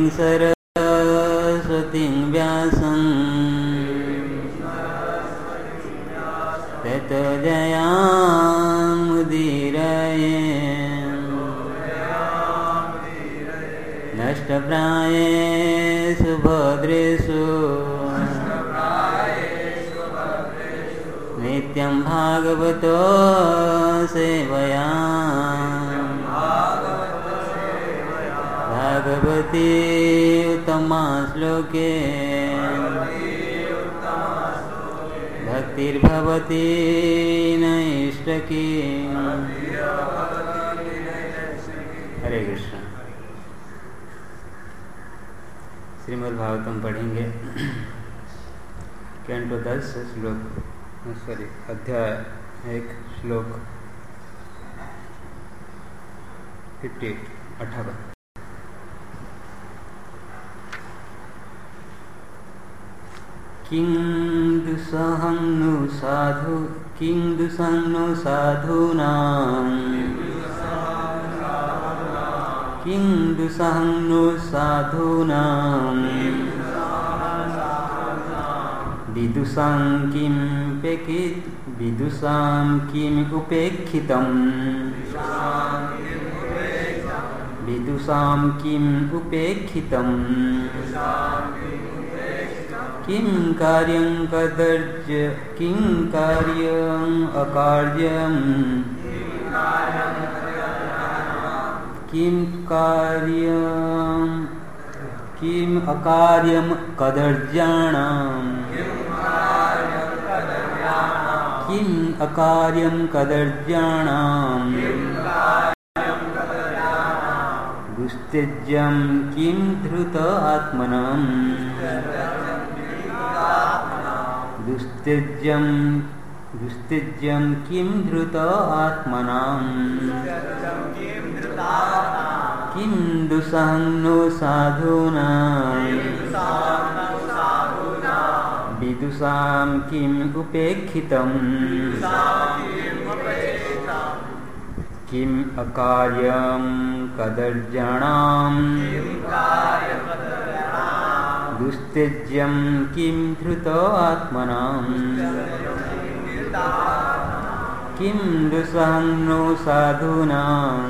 सरस्वतीं व्यासं ततो जयामुदीरये नष्टप्रायेषु भद्रेषु नित्यं भागवतो सेवया भगवती उत्तमा श्लोके भक्तिर्भवती नैष्टकी। हरे कृष्ण। श्रीमद् भागवतम पढ़ेंगे कैंटो 10 श्लोक अध्याय 1 श्लोक 58। किं दुस्सहं नु साधूनां किं दुस्सहं नु साधूनां विदुषां किम् उपेक्षितं किं कार्यं कदर्य किं कार्यं अकार्यं किं अकार्यं कदर्याणां किं अकार्यं कदर्याणां दुस्त्यज्यं किं धृत आत्मनं दुस्त्यज्यं किं धृत आत्मनां किं दुस्सहं नु साधूनां विदुषां किम् उपेक्षितं किम् अकार्यं कदर्याणां दुस्त्यज्यं किं धृत आत्मनां किं दुस्सहं नु साधूनां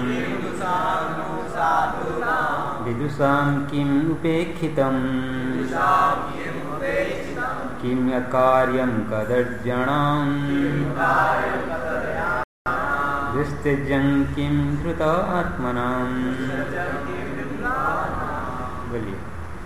विदुषां किम् उपेक्षितं किम् अकार्यं कदर्याणां दुस्त्यज्यं किं धृत आत्मनां। बोलिए।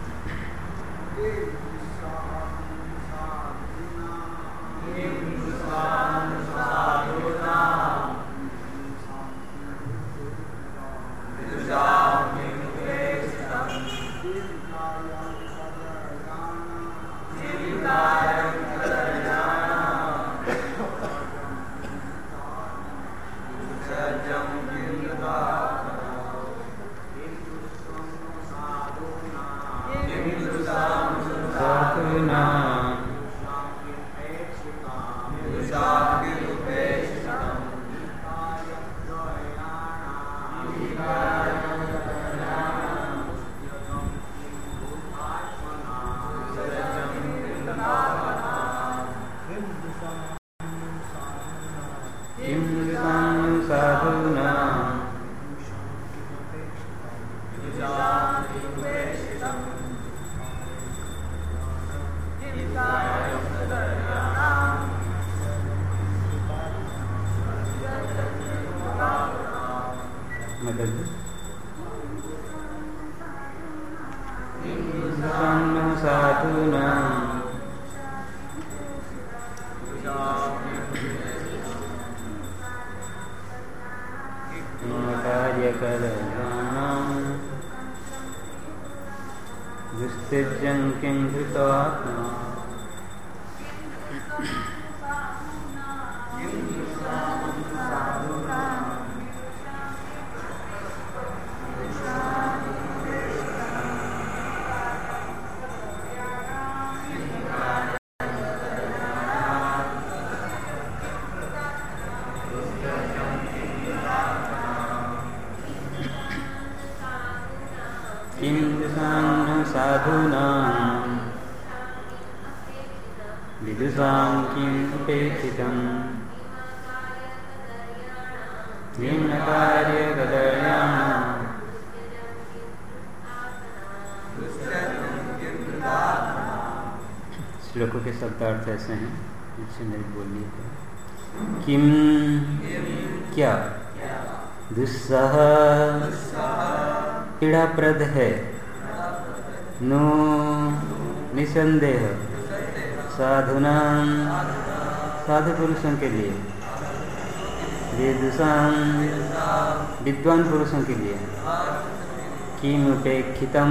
दुस्त्यज्यं किं धृत आत्मनां किं दुषां साधूनां विदुषां किम् उपेक्षितं निम्नकार्यकदर्याणां श्लोकों के शब्दार्थ ऐसे हैं, पीछे मेरी बोलिए तो किम क्या दुस्सह पीड़ाप्रद है नो निसंदेह साधुनां साधु पुरुषों के लिए विदुषां विद्वान पुरुषों के लिए किम उपेक्षितम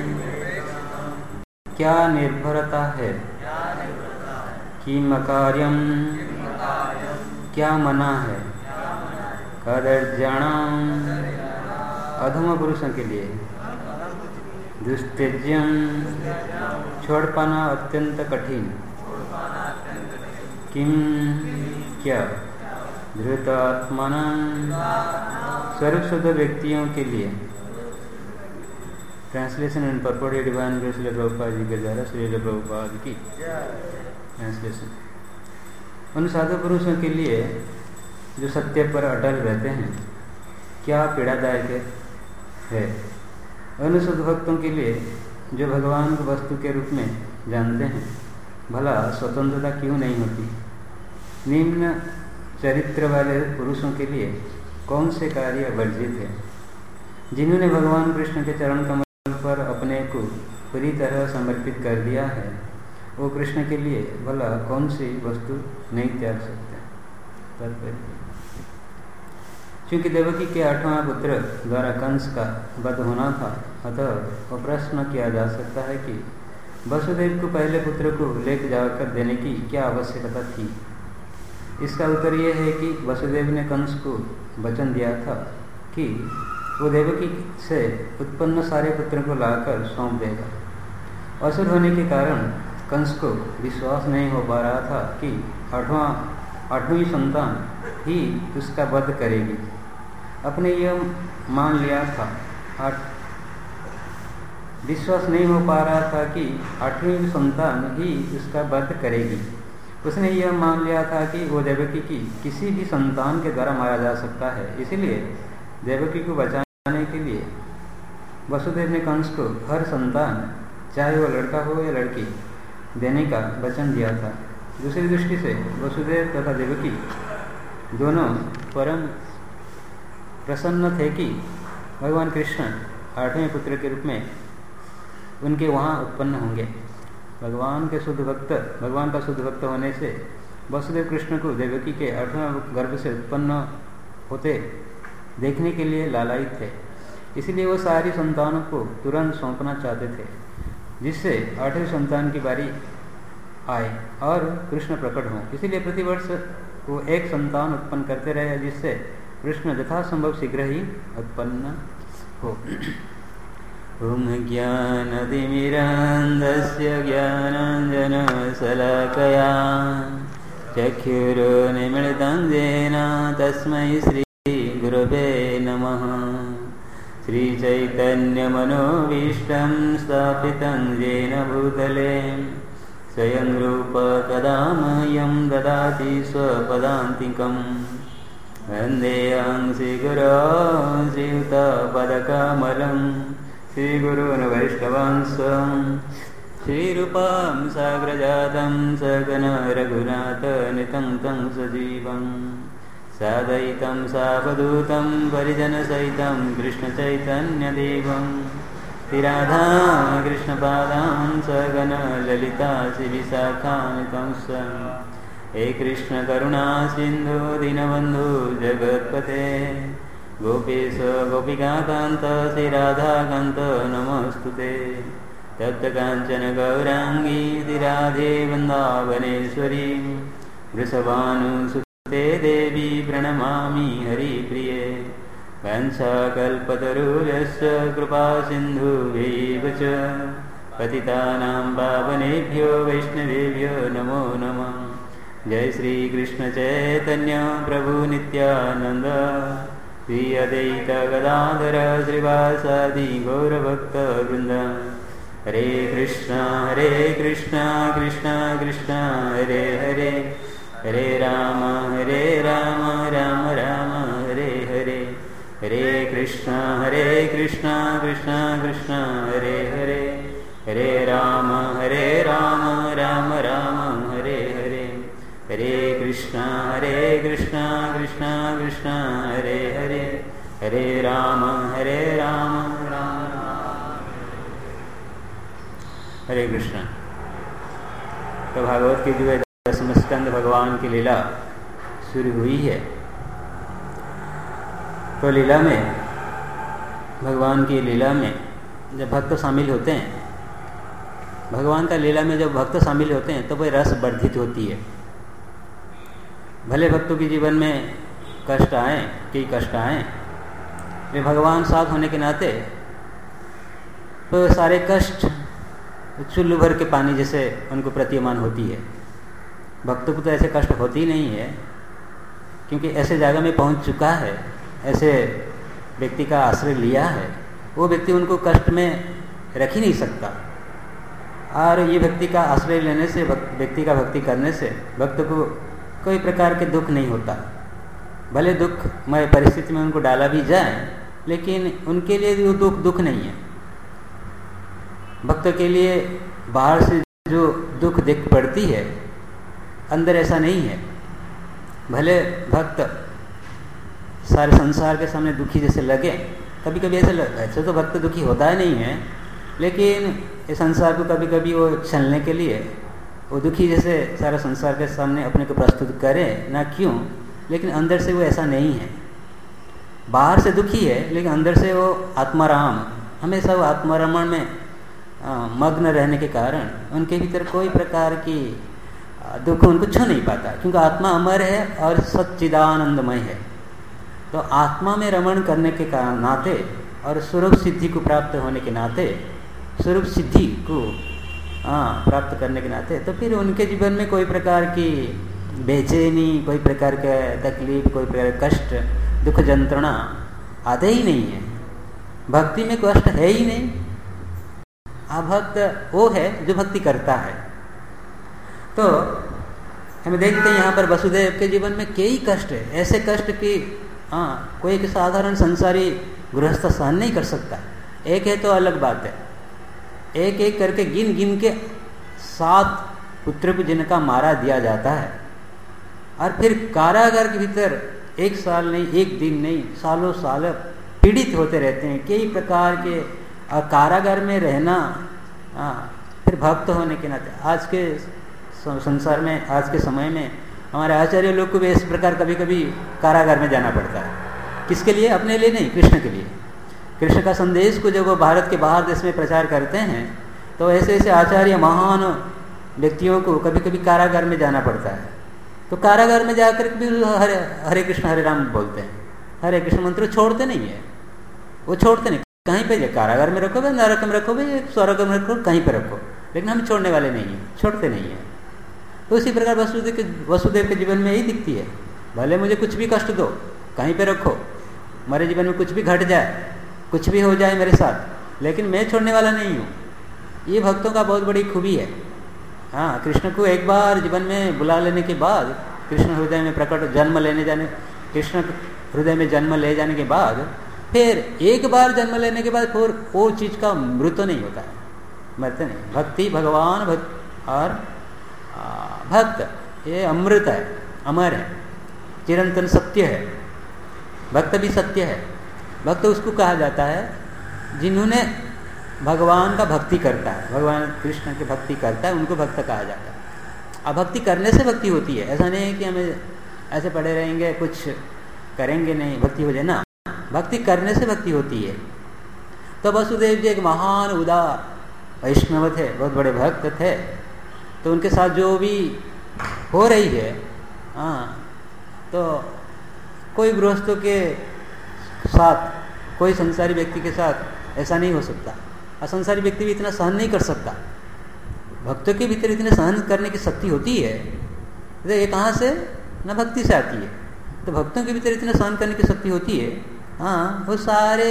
क्या निर्भरता है किम अकार्यम क्या मना है कदर्जाणां अधम पुरुषों के लिए दुस्त्यज्यम छोड़ पाना अत्यंत कठिन किम क्या धृतात्मानां स्वरूप शुद्ध व्यक्तियों के लिए। Translation and purport divine grace Srila Prabhupada ji के द्वारा श्रील प्रभुपाद की ट्रांसलेशन। उन साधु पुरुषों के लिए जो सत्य पर अटल रहते हैं क्या पीड़ादायक है। उन शुद्ध भक्तों के लिए जो भगवान को वस्तु के रूप में जानते हैं भला स्वतंत्रता क्यों नहीं होती। निम्न चरित्र वाले पुरुषों के लिए कौन से कार्य वर्जित है। जिन्होंने भगवान कृष्ण के चरण कमल पर अपने को पूरी तरह समर्पित कर दिया है वो कृष्ण के लिए भला कौन सी वस्तु नहीं त्याग सकते। क्योंकि देवकी के 8वां पुत्र द्वारा कंस का वध होना था, अतः वह प्रश्न किया जा सकता है कि वसुदेव को पहले पुत्र को लेकर जाकर देने की क्या आवश्यकता थी। इसका उत्तर यह है कि वसुदेव ने कंस को वचन दिया था कि वो देवकी से उत्पन्न सारे पुत्रों को लाकर सौंप देगा। असुर होने के कारण कंस को विश्वास नहीं हो पा रहा था कि आठवीं संतान ही उसका वध करेगी। अपने यह मान लिया था, विश्वास नहीं हो पा रहा था कि 8वीं संतान ही उसका वध करेगी। उसने यह मान लिया था कि वो देवकी की किसी भी संतान के द्वारा मारा जा सकता है। इसीलिए देवकी को बचाने के लिए वसुदेव ने कंस को हर संतान चाहे वो लड़का हो या लड़की देने का वचन दिया था। दूसरी दृष्टि से वसुदेव तथा देवकी दोनों परम प्रसन्न थे कि भगवान कृष्ण 8वें पुत्र के रूप में उनके वहाँ उत्पन्न होंगे। भगवान का शुद्ध भक्त होने से वसुदेव कृष्ण को देवकी के 8वें गर्भ से उत्पन्न होते देखने के लिए लालायित थे। इसलिए वो सारी संतानों को तुरंत सौंपना चाहते थे, जिससे 8वीं संतान की बारी आए और कृष्ण प्रकट हों। इसीलिए प्रतिवर्ष वो एक संतान उत्पन्न करते रहे, जिससे कृष्ण यथासंभव शीघ्र ही उत्पन्न हो। ओम ज्ञानतिमिरान्धस्य ज्ञानाञ्जनशलाकया चक्षुरुन्मीलितं येन तस्मै श्रीगुरवे नमः। श्रीचैतन्यमनोभीष्टं स्थापितं येन भूतले स्वयं रूप कदा मह्यं ददाति स्वपदान्तिकम्। वन्देऽहं श्रीगुरो श्रीयुतपदकमलं श्रीगुरून् वैष्णवांश श्रीरूपं साग्रजातं सगन रघुनाथनितं तं सजीवं सादयितं सावधूतं परिजनसहितं कृष्णचैतन्यदेवं श्रीराधा कृष्णपादां सगन ललिता श्रीविशाखान्वितं हे कृष्ण करुणा सिंधु दीनबंधु जगत्पते गोपेश गोपिकाकांत श्रीराधाकांत नमस्तुते तप्त कांचन गौरांगी श्रीराधे वृंदावनेश्वरी वृषभानुसुते देवी प्रणमामि हरिप्रिये वंशाकल्पतरुर्यश्च कृपा सिन्धुभ्यैव च पतितानां पावनेभ्यो वैष्णवेभ्यो नमो नमः। जय श्री कृष्ण चैतन्य प्रभु नित्यानंद श्री अद्वैत गदाधर श्रीवासादि गौरभक्तवृंद। हरे कृष्णा कृष्णा कृष्णा हरे हरे, हरे राम राम राम हरे हरे, हरे कृष्णा कृष्णा कृष्णा हरे हरे, हरे राम राम राम हरे हरे, हरे कृष्णा कृष्णा कृष्णा हरे हरे, हरे राम राम राम। हरे कृष्णा। तो भागवत की जो दसम स्कंद भगवान की लीला शुरू हुई है, तो लीला में, भगवान की लीला में जब भक्त शामिल होते हैं, भगवान का लीला में जब भक्त शामिल होते हैं तो वह रस वर्धित होती है। भले भक्तों के जीवन में कष्ट आए, कई कष्ट आए, वे भगवान साथ होने के नाते तो सारे कष्ट चुल्लू भर के पानी जैसे उनको प्रतीयमान होती है। भक्तों को तो ऐसे कष्ट होती नहीं है, क्योंकि ऐसे जगह में पहुंच चुका है, ऐसे व्यक्ति का आश्रय लिया है, वो व्यक्ति उनको कष्ट में रख ही नहीं सकता। और ये व्यक्ति का आश्रय लेने से, व्यक्ति का भक्ति करने से भक्त को कोई प्रकार के दुख नहीं होता। भले दुखमय परिस्थिति में उनको डाला भी जाए, लेकिन उनके लिए वो दुख नहीं है। भक्त के लिए बाहर से जो दुख दिख पड़ती है, अंदर ऐसा नहीं है। भले भक्त सारे संसार के सामने दुखी जैसे लगे, कभी कभी ऐसे तो भक्त दुखी होता ही नहीं है, लेकिन इस संसार को कभी कभी वो चलने के लिए वो दुखी जैसे सारा संसार के सामने अपने को प्रस्तुत करे ना, क्यों, लेकिन अंदर से वो ऐसा नहीं है। बाहर से दुखी है, लेकिन अंदर से वो आत्माराम, हमेशा वो आत्मारमण में मग्न रहने के कारण उनके भीतर कोई प्रकार की दुख उनको छू नहीं पाता, क्योंकि आत्मा अमर है और सच्चिदानंदमय है। तो आत्मा में रमण करने के नाते और स्वरूप सिद्धि को प्राप्त होने के नाते, स्वरूप सिद्धि को प्राप्त करने के नाते, तो फिर उनके जीवन में कोई प्रकार की बेचैनी, कोई प्रकार का तकलीफ, कोई प्रकार का कष्ट, दुख, जंत्रणा आते ही नहीं है। भक्ति में कष्ट है ही नहीं। अभक्त वो है जो भक्ति करता है। तो हम देखते हैं यहाँ पर वसुदेव के जीवन में कई कष्ट है, ऐसे कष्ट कि कोई एक साधारण संसारी गृहस्थ सहन नहीं कर सकता। एक है तो अलग बात है, एक एक करके गिन गिन के 7 पुत्र को जिनका मारा दिया जाता है, और फिर कारागार के भीतर 1 साल नहीं, 1 दिन नहीं, सालों साल पीड़ित होते रहते हैं। कई प्रकार के कारागार में रहना, फिर भक्त होने के नाते आज के संसार में, आज के समय में हमारे आचार्य लोग को भी इस प्रकार कभी कभी कारागार में जाना पड़ता है। किसके लिए? अपने लिए नहीं, कृष्ण के लिए। कृष्ण का संदेश को जब वो भारत के बाहर देश में प्रचार करते हैं, तो ऐसे ऐसे आचार्य महान व्यक्तियों को कभी कभी कारागार में जाना पड़ता है। तो कारागार में जाकर भी हरे कृष्ण हरे राम बोलते हैं, हरे कृष्ण मंत्र छोड़ते नहीं है, वो छोड़ते नहीं। कहीं पे कारागार में रखो, नरक में रखो, स्वर्ग में रखो, कहीं पे रखो, लेकिन हम छोड़ने वाले नहीं है, छोड़ते नहीं है। तो इसी प्रकार वसुदेव के जीवन में यही दिखती है। भले मुझे कुछ भी कष्ट दो, कहीं पे रखो, मेरे जीवन में कुछ भी घट जाए, कुछ भी हो जाए मेरे साथ, लेकिन मैं छोड़ने वाला नहीं हूँ। ये भक्तों का बहुत बड़ी खूबी है। हाँ, कृष्ण को एक बार जीवन में बुला लेने के बाद, कृष्ण हृदय में प्रकट जन्म लेने जाने, कृष्ण हृदय में जन्म ले जाने के बाद, फिर एक बार जन्म लेने के बाद फिर वो चीज का मृत्यु नहीं होता है, मरते नहीं। भक्ति, भगवान और भक्त ये अमृत है, अमर है, चिरंतन सत्य है। भक्त भी सत्य है। भक्त उसको कहा जाता है जिन्होंने भगवान का भक्ति करता है, भगवान कृष्ण की भक्ति करता है, उनको भक्त कहा जाता है। अब भक्ति करने से भक्ति होती है, ऐसा नहीं है कि हमें ऐसे पड़े रहेंगे कुछ करेंगे नहीं भक्ति हो जाए ना। भक्ति करने से भक्ति होती है। तो वसुदेव जी एक महान उदार वैष्णव थे, बहुत बड़े भक्त थे। तो उनके साथ जो भी हो रही है, तो कोई गृहस्थों के साथ, कोई संसारी व्यक्ति के साथ ऐसा नहीं हो सकता। असंसारी व्यक्ति भी इतना सहन नहीं कर सकता। भक्तों के भीतर इतने सहन करने की शक्ति होती है, तो ये कहाँ से? न भक्ति से आती है। तो भक्तों के भीतर इतना सहन करने की शक्ति होती है हाँ, वो सारे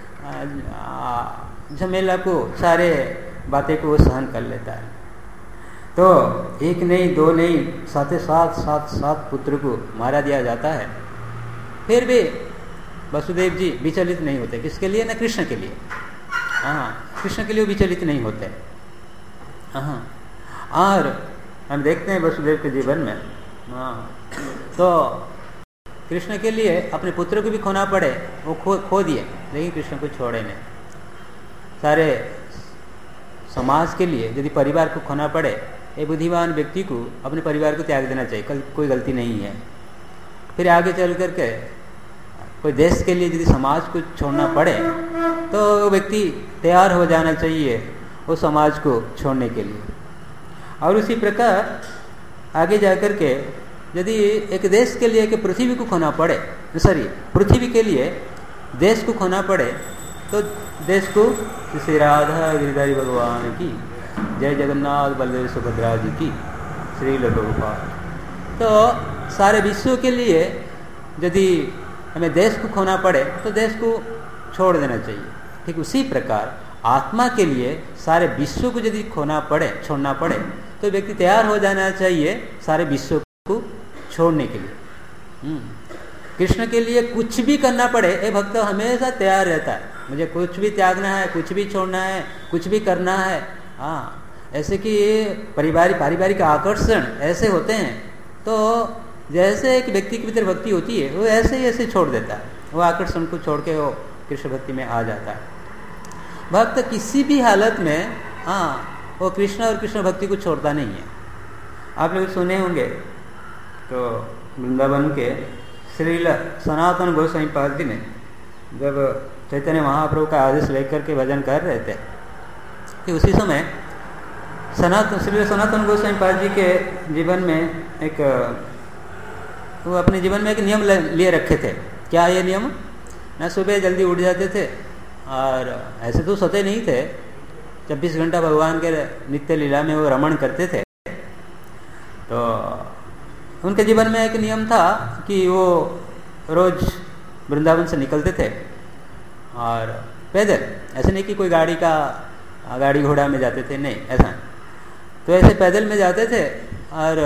झमेला को, सारे बातें को वो सहन कर लेता है। तो एक नहीं, दो नहीं, सात पुत्र को मारा दिया जाता है, फिर भी वसुदेव जी विचलित नहीं होते। किसके लिए? ना कृष्ण के लिए। हाँ, कृष्ण के लिए विचलित नहीं होते। हाँ, और हम देखते हैं वसुदेव के जीवन में, हाँ, तो कृष्ण के लिए अपने पुत्र को भी खोना पड़े, वो खो दिए, लेकिन कृष्ण को छोड़े नहीं। सारे समाज के लिए यदि परिवार को खोना पड़े, एक बुद्धिमान व्यक्ति को अपने परिवार को त्याग देना चाहिए, कोई गलती नहीं है। फिर आगे चल करके कोई देश के लिए यदि समाज को छोड़ना पड़े तो वो व्यक्ति तैयार हो जाना चाहिए वो समाज को छोड़ने के लिए। और उसी प्रकार आगे जाकर के यदि एक देश के लिए, एक पृथ्वी को खोना पड़े, पृथ्वी के लिए देश को खोना पड़े, तो देश को श्री राधा गिरिधारी भगवान की जय, जगन्नाथ बलदेव सुभद्रा जी की, श्री प्रभुपाद। तो सारे विश्व के लिए यदि हमें देश को खोना पड़े तो देश को छोड़ देना चाहिए। ठीक उसी प्रकार आत्मा के लिए सारे विश्व को यदि छोड़ना पड़े तो व्यक्ति तैयार हो जाना चाहिए सारे विश्व को छोड़ने के लिए। कृष्ण के लिए कुछ भी करना पड़े, ये भक्त हमेशा तैयार रहता है। मुझे कुछ भी त्यागना है, कुछ भी छोड़ना है, कुछ भी करना है। हाँ, ऐसे कि पारिवारिक आकर्षण ऐसे होते हैं, तो जैसे एक व्यक्ति के भीतर भक्ति होती है वो ऐसे ही ऐसे छोड़ देता है, वो आकर्षण को छोड़ के वो कृष्ण भक्ति में आ जाता है। भक्त किसी भी हालत में, हाँ, वो कृष्ण और कृष्ण भक्ति को छोड़ता नहीं है। आप लोग सुने होंगे तो वृंदावन के श्रील सनातन गोस्वामी पाद जी ने जब चैतन्य महाप्रभु का आदेश लेकर के भजन कर रहे थे, कि उसी समय श्री सनातन गोस्वामी पाद जी के जीवन में वो अपने जीवन में एक नियम लिए रखे थे। क्या ये नियम? ना सुबह जल्दी उठ जाते थे, और ऐसे तो सोते नहीं थे, 24 घंटा भगवान के नित्य लीला में वो रमण करते थे। तो उनके जीवन में एक नियम था कि वो रोज वृंदावन से निकलते थे, और पैदल, ऐसे नहीं कि कोई गाड़ी घोड़ा में जाते थे, नहीं ऐसा। तो ऐसे पैदल में जाते थे और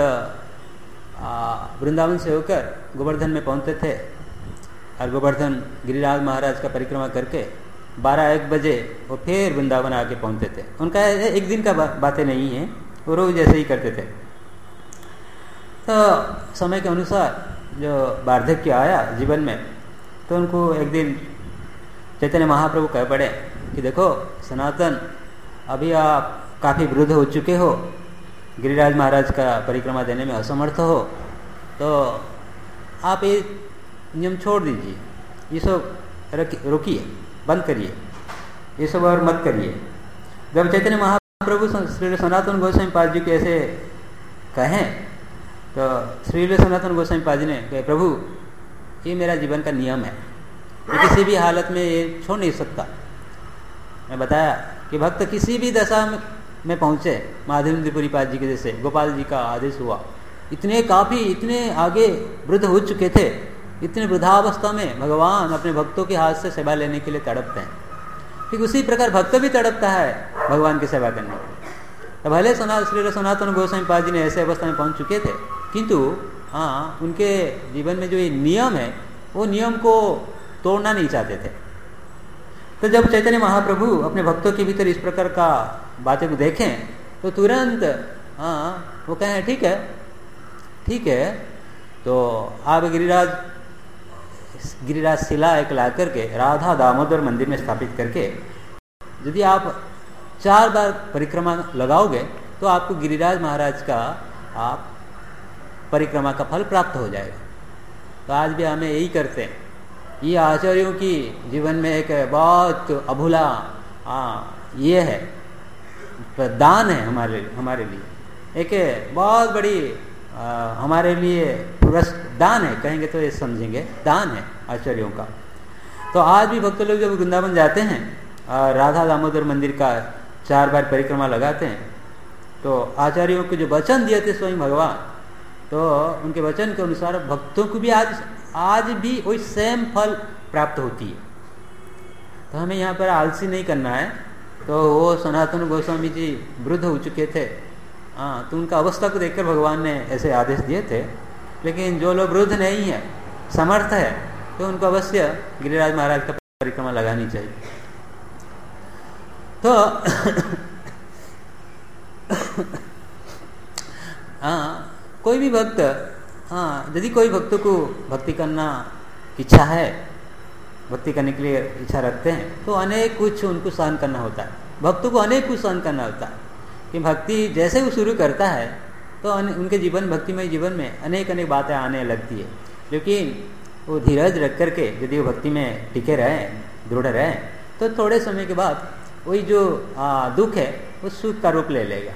वृंदावन से होकर गोवर्धन में पहुंचते थे, और गोवर्धन गिरिराज महाराज का परिक्रमा करके 12-1 बजे वो फिर वृंदावन आके पहुंचते थे। उनका एक दिन का बातें नहीं है, वो रोज ऐसे ही करते थे। तो समय के अनुसार जो वार्धक्य आया जीवन में, तो उनको एक दिन चैतन्य महाप्रभु कह पड़े कि देखो सनातन, अभी आप काफ़ी वृद्ध हो चुके हो, गिरिराज महाराज का परिक्रमा देने में असमर्थ हो, तो आप ये नियम छोड़ दीजिए, ये सब रोकिए, बंद करिए, ये सब और मत करिए। जब चैतन्य महाप्रभु श्री सनातन गोस्वामी पाद जी के ऐसे कहें, तो श्री सनातन गोस्वामी पाद जी ने कहे, प्रभु ये मेरा जीवन का नियम है, ये किसी भी हालत में ये छोड़ नहीं सकता। मैं बताया कि भक्त किसी भी दशा में पहुंचे, माधवेंद्रपुरी पाद जी के जैसे गोपाल जी का आदेश हुआ, इतने आगे वृद्ध हो चुके थे, इतने वृद्धावस्था में भगवान अपने भक्तों के हाथ से सेवा लेने के लिए तड़पते हैं। ठीक उसी प्रकार भक्त भी तड़पता है भगवान की सेवा करने के लिए। तो भले श्री सनातन गोस्वामी पाद जी ने ऐसे अवस्था में पहुंच चुके थे, किंतु हाँ, उनके जीवन में जो ये नियम है, वो नियम को तोड़ना नहीं चाहते थे। तो जब चैतन्य महाप्रभु अपने भक्तों के भीतर इस प्रकार का बातें को देखें, तो तुरंत हाँ वो कहें ठीक है, तो आप गिरिराज शिला एक ला करके राधा दामोदर मंदिर में स्थापित करके यदि आप 4 बार परिक्रमा लगाओगे तो आपको गिरिराज महाराज का आप परिक्रमा का फल प्राप्त हो जाएगा। तो आज भी हमें यही करते हैं। ये आचार्यों की जीवन में एक बहुत अभूला ये है, दान है हमारे लिए, एक बहुत बड़ी हमारे लिए दान है, कहेंगे तो ये समझेंगे, दान है आचार्यों का। तो आज भी भक्त लोग जब वृंदावन जाते हैं और राधा दामोदर मंदिर का 4 बार परिक्रमा लगाते हैं, तो आचार्यों को जो वचन दिए थे स्वयं भगवान, तो उनके वचन के अनुसार भक्तों को भी आज भी वही सेम फल प्राप्त होती है। तो हमें यहाँ पर आलसी नहीं करना है। तो वो सनातन गोस्वामी जी वृद्ध हो चुके थे, हाँ, तो उनका अवस्था को देखकर भगवान ने ऐसे आदेश दिए थे। लेकिन जो लोग वृद्ध नहीं है, समर्थ है, तो उनको अवश्य गिरिराज महाराज का परिक्रमा लगानी चाहिए। तो हाँ, कोई भी भक्त, हाँ, यदि कोई भक्त को भक्ति करना इच्छा है, भक्ति करने के लिए इच्छा रखते हैं, तो अनेक कुछ उनको सहन करना होता है। भक्तों को अनेक कुछ सहन करना होता है कि भक्ति जैसे वो शुरू करता है तो उनके जीवन, भक्तिमय जीवन में अनेक अनेक बातें आने लगती है। लेकिन वो धीरज रख करके यदि वो भक्ति में टिके रहें, दृढ़ रहें, तो थोड़े समय के बाद वही जो दुख है वो सुख का रूप ले लेगा।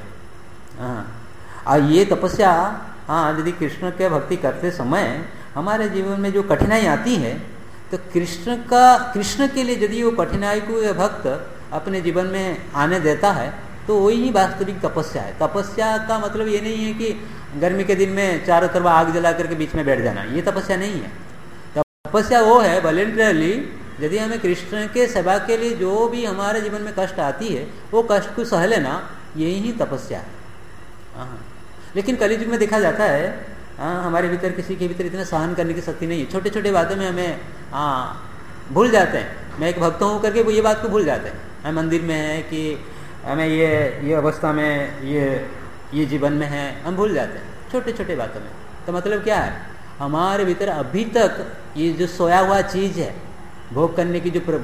और ये तपस्या, हाँ, यदि कृष्ण के भक्ति करते समय हमारे जीवन में जो कठिनाई आती है, तो कृष्ण के लिए यदि वो कठिनाई को यह भक्त अपने जीवन में आने देता है, तो वही वास्तविक तपस्या है। तपस्या का मतलब ये नहीं है कि गर्मी के दिन में चारों तरफ आग जला करके बीच में बैठ जाना, ये तपस्या नहीं है। तपस्या वो है वॉलेंटरली, यदि हमें कृष्ण के सेवा के लिए जो भी हमारे जीवन में कष्ट आती है, वो कष्ट को सह लेना, यही ही तपस्या है। हाँ, लेकिन कलियुग में देखा जाता है, हाँ, हमारे भीतर, किसी के भीतर इतना सहन करने की शक्ति नहीं है। छोटे छोटे बातों में हमें भूल जाते हैं। मैं एक भक्त हूँ करके वो ये बात को भूल जाते हैं। हम मंदिर में है कि हमें ये अवस्था में, ये जीवन में है, हम भूल जाते हैं छोटे छोटे बातों में। तो मतलब क्या है, हमारे भीतर अभी तक ये जो सोया हुआ चीज़ है, भोग करने की जो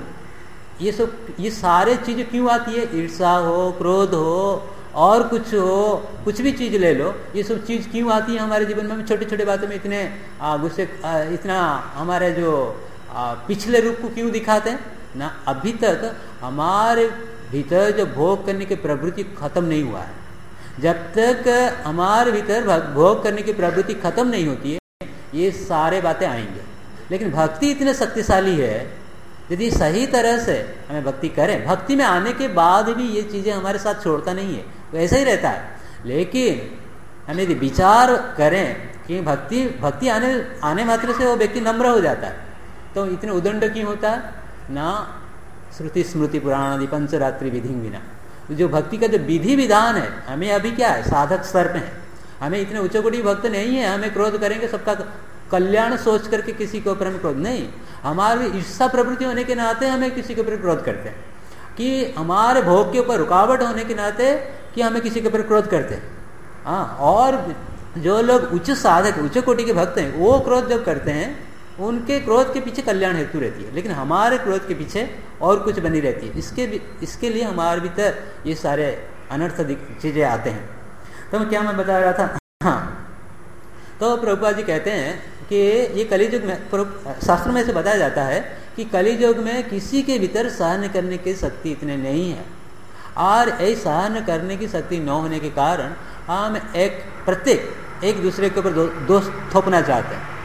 ये सारे चीज़ें क्यों आती है? ईर्ष्या हो, क्रोध हो, और कुछ हो, कुछ भी चीज़ ले लो, ये सब चीज़ क्यों आती है हमारे जीवन में? छोटे छोटे बातों में इतने गुस्से, इतना हमारे जो पिछले रूप को क्यों दिखाते हैं ना? अभी तक हमारे भीतर जो भोग करने की प्रवृत्ति खत्म नहीं हुआ है। जब तक हमारे भीतर भोग करने की प्रवृत्ति खत्म नहीं होती है, ये सारे बातें आएंगे। लेकिन भक्ति इतने शक्तिशाली है, यदि सही तरह से हमें भक्ति करें, भक्ति में आने के बाद भी ये चीज़ें हमारे साथ छोड़ता नहीं है, वैसे ही रहता है। लेकिन हम यदि विचार करें कि भक्ति आने मात्र से वो व्यक्ति नम्र हो जाता है, तो इतने उदंड क्यों होता है ना? श्रुति स्मृति पुराण आदि पंचरात्रि विधि बिना, जो भक्ति का जो विधि विधान है, हमें अभी क्या है, साधक स्तर पे है, हमें इतने उच्च कोटि भक्त नहीं है। हमें क्रोध करेंगे सबका कल्याण सोच करके किसी के ऊपर हम क्रोध नहीं, हमारी ईर्ष्या प्रवृत्ति होने के नाते हमें किसी के ऊपर क्रोध करते हैं, कि हमारे भोग के ऊपर रुकावट होने के नाते कि हमें किसी के ऊपर क्रोध करते हैं। हाँ, और जो लोग उच्च साधक, उच्च कोटि के भक्त हैं, वो क्रोध जब करते हैं, उनके क्रोध के पीछे कल्याण हेतु रहती है, लेकिन हमारे क्रोध के पीछे और कुछ बनी रहती है। इसके लिए हमारे भीतर ये सारे अनर्थ चीज़ें आते हैं। तो क्या मैं बता रहा था, हाँ, तो प्रभुपाद जी कहते हैं कि ये कलियुग में, शास्त्र में से बताया जाता है कि कलियुग में किसी के भीतर सहन करने की शक्ति इतने नहीं है, और ऐसी सहन करने की शक्ति न होने के कारण हम प्रत्येक एक दूसरे के ऊपर दोष थोपना चाहते हैं।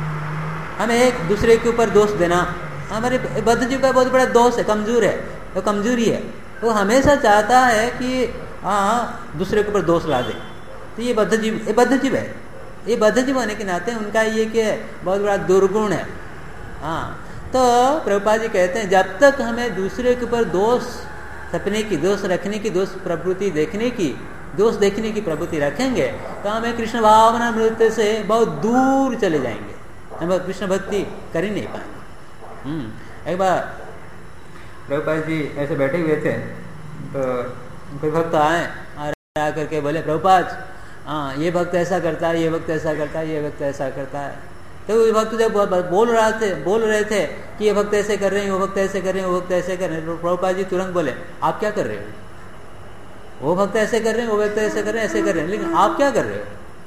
हमें एक दूसरे के ऊपर दोष देना हमारे बद्ध जीव का बहुत बड़ा दोष है, तो कमजोरी है। वो हमेशा चाहता है कि दूसरे के ऊपर दोष ला दे। तो ये बद्ध जीव है। ये बद्ध जीव होने के नाते उनका ये कि बहुत बड़ा दुर्गुण है। हाँ, तो प्रभुपाद जी कहते हैं जब तक हमें दूसरे के ऊपर दोष सपने की, दोष रखने की, दोष प्रवृत्ति देखने की, दोष देखने की प्रवृत्ति रखेंगे, तो हमें कृष्ण भावना नृत्य से बहुत दूर चले जाएंगे, हम कृष्ण भक्ति कर ही नहीं पाएंगे। एक बार प्रभुपाद जी ऐसे बैठे हुए थे, तो कोई भक्त आए आ करके बोले, प्रभुपाद ये भक्त ऐसा करता है, ये भक्त ऐसा करता है, ये भक्त ऐसा करता है। तो वो भक्त जब बोल रहे थे कि ये भक्त ऐसे कर रहे हैं, वो भक्त ऐसे कर रहे हैं, वो भक्त ऐसे कर रहे हैं, तो प्रभुपाद जी तुरंत बोले, आप क्या कर रहे हो? वो भक्त ऐसे कर रहे हैं, वो भक्त ऐसे कर रहे हैं, ऐसे कर रहे हैं, लेकिन आप क्या कर रहे हो?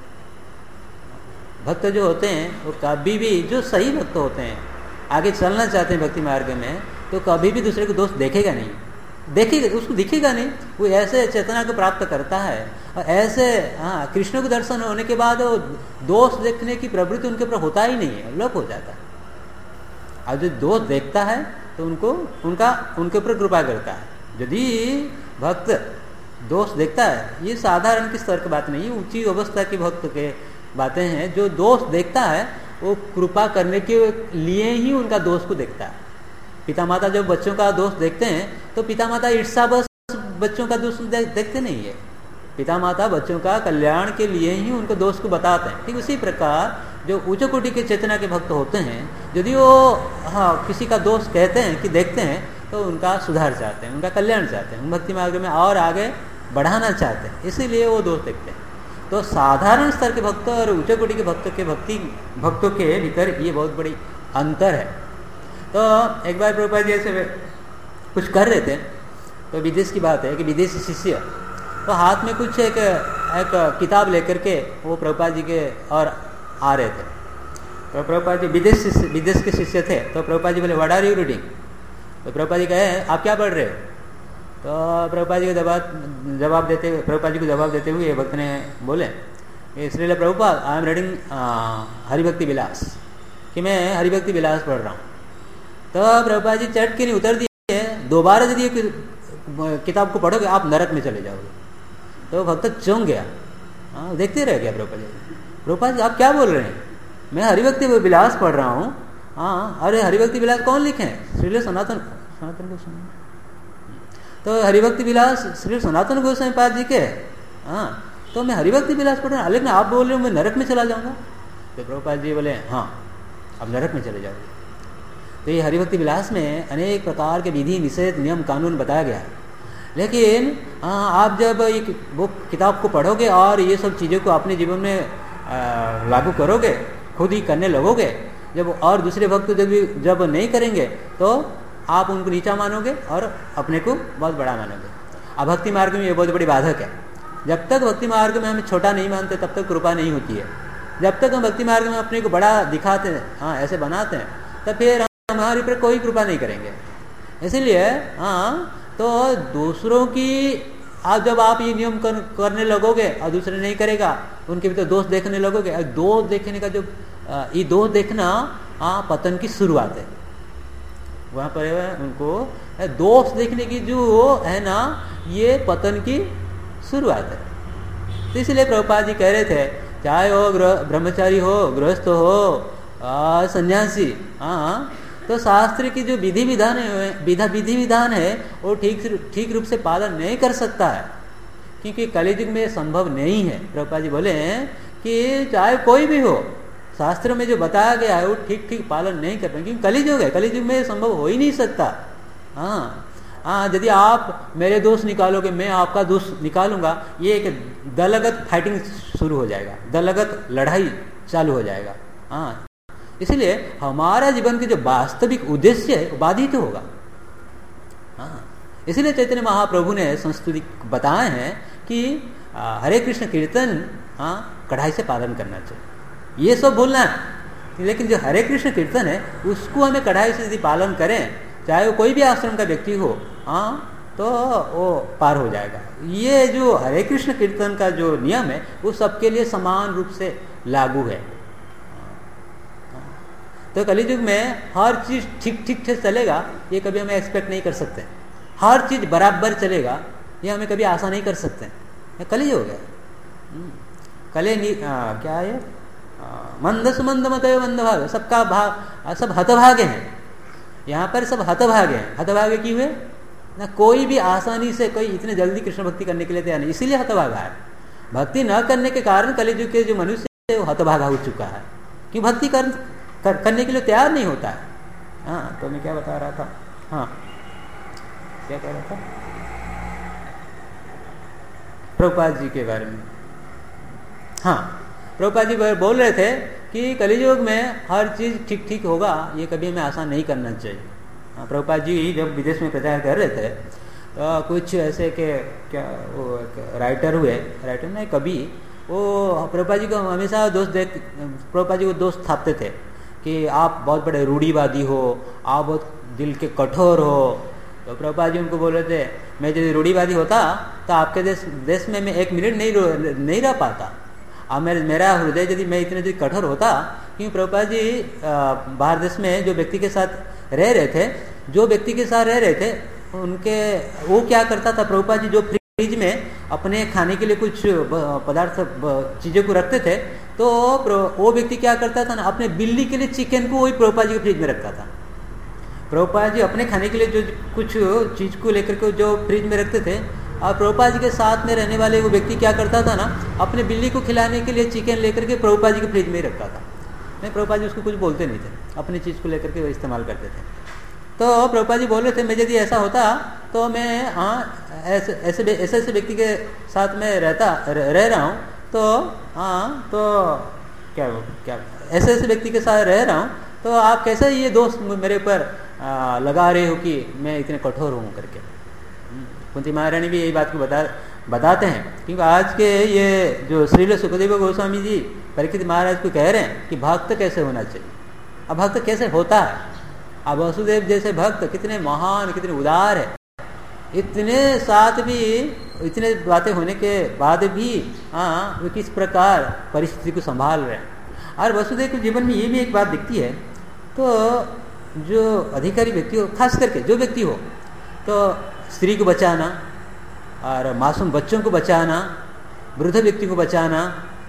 भक्त जो होते हैं वो कभी भी, जो सही भक्त होते हैं, आगे चलना चाहते हैं भक्ति मार्ग में, तो कभी भी दूसरे को दोष देखेगा नहीं, उसको दिखेगा नहीं। वो ऐसे चेतना को प्राप्त करता है, और ऐसे कृष्ण को दर्शन होने के बाद वो दोष देखने की प्रवृत्ति उनके ऊपर होता ही नहीं है, लोप हो जाता है। और जो दोष देखता है तो उनके ऊपर कृपा करता है। यदि भक्त दोष देखता है, ये साधारण की स्तर की बात नहीं है, ऊंची अवस्था के भक्त के बातें हैं। जो दोष देखता है वो कृपा करने के लिए ही उनका दोष को देखता है। पिता माता जब बच्चों का दोष देखते हैं तो पिता माता ईर्षा बस बच्चों का दोष देखते नहीं है। पिता माता बच्चों का कल्याण के लिए ही उनको दोष को बताते हैं। ठीक उसी प्रकार जो उच्च कोटि के चेतना के भक्त होते हैं, यदि वो किसी का दोष कहते हैं कि देखते हैं तो उनका सुधार चाहते हैं, उनका कल्याण चाहते हैं, भक्ति मार्ग में और आगे बढ़ाना चाहते हैं, इसीलिए वो दोष देखते हैं। तो साधारण स्तर के भक्त और उच्च कोटि के भक्तों के भीतर ये बहुत बड़ी अंतर है। तो एक बार प्रभुपाद जी ऐसे कुछ कर रहे थे, तो विदेश की बात है कि विदेशी शिष्य तो हाथ में कुछ एक किताब लेकर के वो प्रभुपाद जी के और आ रहे थे। तो प्रभुपाद जी विदेश के शिष्य थे। तो प्रभुपाद जी बोले व्हाट आर यू रीडिंग? तो प्रभुपाद जी कहे आप क्या पढ़ रहे हो? तो प्रभुपाद जी को प्रभुपाद जी को जवाब देते हुए भक्त ने बोले Srila Prabhupada I am reading Haribhakti Vilas, कि मैं हरिभक्ति विलास पढ़ रहा हूँ। तो प्रभुपाद जी चट के नहीं उतर दिए, दोबारा यदि किताब को पढ़ोगे आप नरक में चले जाओगे। तो भक्त चौंक गया, देखते रह गया प्रभुपाद जी। प्रभुपाद जी आप क्या बोल रहे हैं? मैं हरिभक्ति विलास पढ़ रहा हूँ। अरे हरिभक्ति विलास कौन लिखे हैं? श्रील सनातन गोस्वामी। तो हरिभक्ति विलास श्री सनातन गोस्वामी पाद जी के। तो मैं हरिभक्ति विलास पढ़ रहा हूँ, लेकिन आप बोल रहे हो मैं नरक में चला जाऊंगा। तो प्रभुपाद जी बोले हाँ अब नरक में चले जाओगे। तो ये हरिभक्ति विलास में अनेक प्रकार के विधि निषेध नियम कानून बताया गया है, लेकिन आप जब ये वो किताब को पढ़ोगे और ये सब चीज़ों को अपने जीवन में लागू करोगे, खुद ही करने लगोगे, जब और दूसरे भक्त जब नहीं करेंगे तो आप उनको नीचा मानोगे और अपने को बहुत बड़ा मानोगे। अब भक्ति मार्ग में ये बहुत बड़ी बाधक है। जब तक भक्ति मार्ग में हम छोटा नहीं मानते तब तक कृपा नहीं होती है। जब तक हम भक्ति मार्ग में अपने को बड़ा दिखाते हैं, ऐसे बनाते हैं, तब फिर हमारे ऊपर कोई कृपा नहीं करेंगे। इसीलिए तो दूसरों की जब आप ये नियम करने लगोगे और दूसरे नहीं करेगा, उनके भीतर दोष देखने लगोगे। और दोष देखने का जो ये दोष देखना पतन की शुरुआत है। वहां पर उनको दोष देखने की जो है ना, ये पतन की शुरुआत है। तो इसलिए प्रभुपाद जी कह रहे थे चाहे वो ब्रह्मचारी हो, गृहस्थ हो, सन्यासी, तो शास्त्र की जो विधि विधान है वो ठीक रूप से पालन नहीं कर सकता है, क्योंकि कलियुग में संभव नहीं है। प्रभुपाद जी बोले कि चाहे कोई भी हो, शास्त्र में जो बताया गया है वो ठीक पालन नहीं कर पाएंगे, क्योंकि कलियुग है। कलियुग में संभव हो ही नहीं सकता। यदि आप मेरे दोष निकालोगे, मैं आपका दोष निकालूंगा, ये एक दलगत फाइटिंग शुरू हो जाएगा, दलगत लड़ाई चालू हो जाएगा। इसलिए हमारा जीवन के जो वास्तविक उद्देश्य है वो बाधित होगा। इसलिए चैतन्य महाप्रभु ने संस्तुति बताए हैं कि हरे कृष्ण कीर्तन कढ़ाई से पालन करना चाहिए, ये सब बोलना है। लेकिन जो हरे कृष्ण कीर्तन है उसको हमें कढ़ाई से यदि पालन करें, चाहे वो कोई भी आश्रम का व्यक्ति हो, तो वो पार हो जाएगा। ये जो हरे कृष्ण कीर्तन का जो नियम है वो सबके लिए समान रूप से लागू है। तो कलियुग में हर चीज ठीक से चलेगा ये कभी हमें एक्सपेक्ट नहीं कर सकते। हर चीज बराबर चलेगा ये हमें कभी आशा नहीं कर सकते। कलियुग है। क्या है? मंद सुमंद मत मंद भाग, सबका भाग, सब हतभागे हैं। यहाँ पर सब हतभागे हैं। हतभागे क्यों है ना? कोई भी आसानी से कोई इतने जल्दी कृष्ण भक्ति करने के लिए तैयार नहीं, इसीलिए हतभागा है। भक्ति न करने के कारण कलियुग के जो मनुष्य है वो हतभागा हो चुका है, क्यों भक्ति करने के लिए तैयार नहीं होता है। तो मैं क्या बता रहा था? क्या कह रहा था? प्रभुपाद जी के बारे में। प्रभुपाद जी बोल रहे थे कि कलियुग में हर चीज ठीक होगा ये कभी हमें आशा नहीं करना चाहिए। प्रभुपाद जी जब विदेश में प्रचार कर रहे थे तो कुछ ऐसे के क्या वो राइटर नहीं, कवि, वो प्रभुपाद जी को हमेशा प्रभुपाद जी को दोस्त थापते थे कि आप बहुत बड़े रूढ़िवादी हो, आप बहुत दिल के कठोर हो। तो प्रभुपाद जी उनको बोल रहे थे मैं यदि रूढ़िवादी होता तो आपके देश में मैं 1 मिनट नहीं रह पाता। अब मेरा हृदय यदि मैं इतने यदि कठोर होता, क्योंकि प्रभुपाद जी बाहर देश में जो व्यक्ति के साथ रह रहे थे उनके वो क्या करता था, प्रभुपाद जी जो फ्रिज में अपने खाने के लिए कुछ पदार्थ चीज़ों को रखते थे, तो वो व्यक्ति क्या करता था ना, अपने बिल्ली के लिए चिकन को वही प्रभुपाद जी के फ्रिज में रखता था। प्रभुपाद जी अपने खाने के लिए जो कुछ चीज़ को लेकर के जो फ्रिज में रखते थे, और प्रभुपाद जी के साथ में रहने वाले वो व्यक्ति क्या करता था ना, अपने बिल्ली को खिलाने के लिए चिकन लेकर के प्रभुपाद जी के फ्रिज में ही रखता था। नहीं, प्रभुपाद जी उसको कुछ बोलते नहीं थे, अपनी चीज़ को लेकर के वो इस्तेमाल करते थे। तो प्रभुपाद जी बोल रहे थे, मैं यदि ऐसा होता तो मैं ऐसे व्यक्ति के साथ में रह रहा हूँ, तो क्या ऐसे व्यक्ति के साथ रह रहा हूँ, तो आप कैसे ये दोस्त मेरे ऊपर लगा रहे हो कि मैं इतने कठोर हूँ करके। कुंती महारानी भी यही बात को बताते हैं, क्योंकि आज के ये जो श्रील सुखदेव गोस्वामी जी परीक्षित महाराज को कह रहे हैं कि भक्त कैसे होना चाहिए। अब भक्त कैसे होता है? अब वसुदेव जैसे भक्त कितने महान, कितने उदार है, इतने साथ भी, इतने बातें होने के बाद भी वो किस प्रकार परिस्थिति को संभाल रहे हैं। और वसुदेव के जीवन में ये भी एक बात दिखती है, तो जो अधिकारी व्यक्ति हो, खास करके जो व्यक्ति हो, तो स्त्री को बचाना और मासूम बच्चों को बचाना, वृद्ध व्यक्ति को बचाना,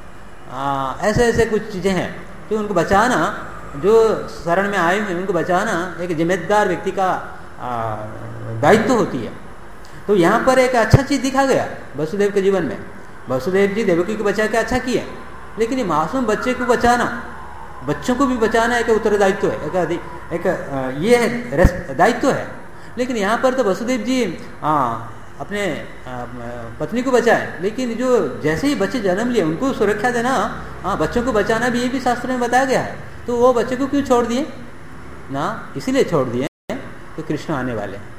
ऐसे कुछ चीज़ें हैं तो उनको बचाना, जो शरण में आए हैं उनको बचाना एक जिम्मेदार व्यक्ति का दायित्व होती है। तो यहाँ पर एक अच्छा चीज़ दिखा गया वसुदेव के जीवन में। वसुदेव जी देवकी को बचा के अच्छा किए, लेकिन ये मासूम बच्चे को बचाना, बच्चों को भी बचाना एक उत्तरदायित्व है, ये है दायित्व है। लेकिन यहाँ पर तो वसुदेव जी अपने पत्नी को बचाए, लेकिन जो जैसे ही बच्चे जन्म लिए उनको सुरक्षा देना, बच्चों को बचाना भी ये भी शास्त्र में बताया गया है। तो वो बच्चे को क्यों छोड़ दिए ना? इसीलिए छोड़ दिए तो कृष्ण आने वाले हैं।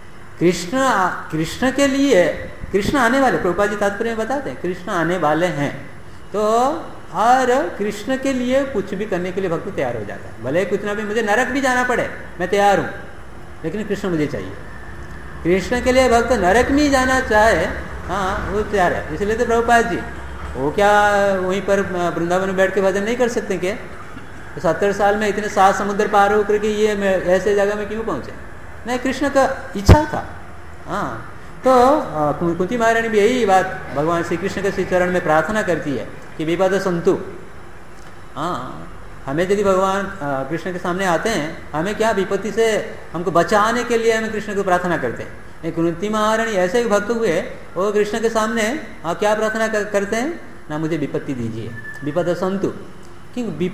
कृष्ण के लिए कृष्ण आने वाले, प्रभुपाद जी तात्पर्य में बताते हैं कृष्ण आने वाले हैं। तो और कृष्ण के लिए कुछ भी करने के लिए भक्त तैयार हो जाता है। भले कितना भी मुझे नरक भी जाना पड़े, मैं तैयार हूँ, लेकिन कृष्ण मुझे चाहिए। कृष्ण के लिए भक्त नरक में जाना चाहे, वो तैयार है। इसलिए तो प्रभुपाद जी वो क्या वहीं पर वृंदावन में बैठ के भजन नहीं कर सकते क्या? 70 साल में इतने 7 समुद्र पार होकर के ये ऐसे जगह में क्यों पहुंचे? नहीं, कृष्ण का इच्छा था। तो कुंती महारानी भी यही बात भगवान श्री कृष्ण के श्री चरण में प्रार्थना करती है कि विपद संतु। हमें यदि भगवान कृष्ण के सामने आते हैं, हमें क्या विपत्ति से हमको बचाने के लिए हमें कृष्ण को प्रार्थना करते हैं। कुंती महारानी ऐसे ही भक्त हुए, वो कृष्ण के सामने क्या प्रार्थना करते हैं ना, मुझे विपत्ति दीजिए, विपद संतु। क्योंकि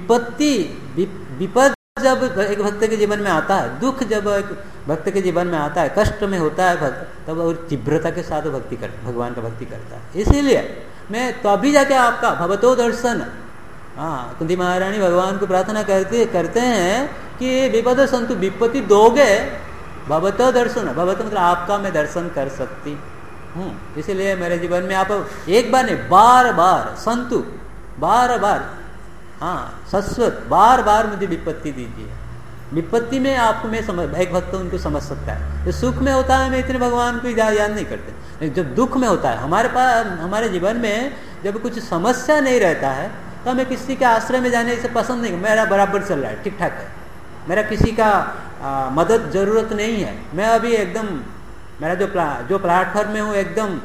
विपद जब एक भक्त के जीवन में आता है, दुख जब एक भक्त के जीवन में आता है, कष्ट में होता है भक्त, तब और तीव्रता के साथ भगवान का भक्ति करता है। इसीलिए मैं तो अभी जाके आपका भवतो दर्शन, कुंती महारानी भगवान को प्रार्थना करते हैं कि विपद संतु, विपत्ति दोगे, भवतो दर्शन, भवतो मतलब आपका मैं दर्शन कर सकती हूँ। इसीलिए मेरे जीवन में आप एक बार नहीं, बार बार संतु, बार बार शाश्वत, बार बार मुझे विपत्ति दीजिए। विपत्ति में आपको मैं एक भक्त उनको समझ सकता है। जो सुख में होता है मैं इतने भगवान को याद नहीं करते, लेकिन जब दुख में होता है हमारे पास, हमारे जीवन में जब कुछ समस्या नहीं रहता है, तो हमें किसी के आश्रय में जाने से पसंद नहीं। मेरा बराबर चल रहा है, ठीक ठाक है, मेरा किसी का मदद जरूरत नहीं है, मैं अभी एकदम, मेरा जो प्लेटफॉर्म में हूँ एकदम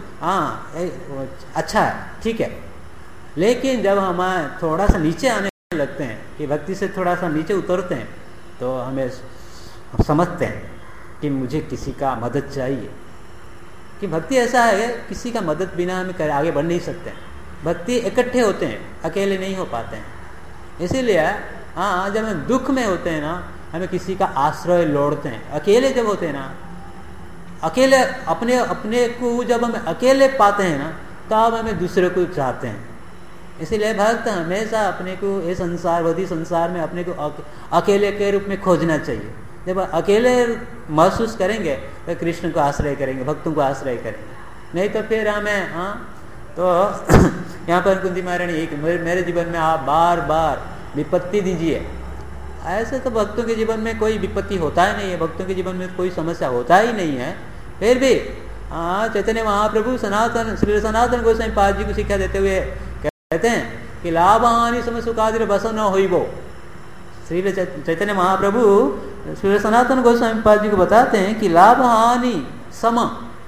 अच्छा है, ठीक है। लेकिन जब हम थोड़ा सा नीचे आने लगते हैं, कि भक्ति से थोड़ा सा नीचे उतरते हैं, तो हमें समझते हैं कि मुझे किसी का मदद चाहिए। कि भक्ति ऐसा है, किसी का मदद बिना हमें आगे बढ़ नहीं सकते हैं। भक्ति इकट्ठे होते हैं, अकेले नहीं हो पाते हैं। इसीलिए जब हम दुख में होते हैं ना, हमें किसी का आश्रय लोड़ते हैं। अकेले जब होते हैं ना, अकेले अपने को जब हम अकेले पाते हैं ना, तब हमें दूसरे को चाहते हैं। इसीलिए भक्त हमेशा अपने को ये संसारवादी संसार में अपने को अकेले के रूप में खोजना चाहिए। जब अकेले महसूस करेंगे तो कृष्ण को आश्रय करेंगे, भक्तों को आश्रय करेंगे, नहीं तो फिर हमें तो यहाँ पर कुंती महारानी एक, मेरे जीवन में आप बार बार विपत्ति दीजिए। ऐसे तो भक्तों के जीवन में कोई विपत्ति होता ही नहीं है, भक्तों के जीवन में कोई समस्या होता ही नहीं है। फिर भी चैतन्य महाप्रभु श्री सनातन गोस्वामी पाद जी को शिक्षा देते हुए कहते हैं कि लाभ हानि सम सुखादिर बस न होइबो। श्री चैतन्य महाप्रभु श्री सनातन गोस्वामी पाद जी को बताते हैं कि लाभ हानि सम,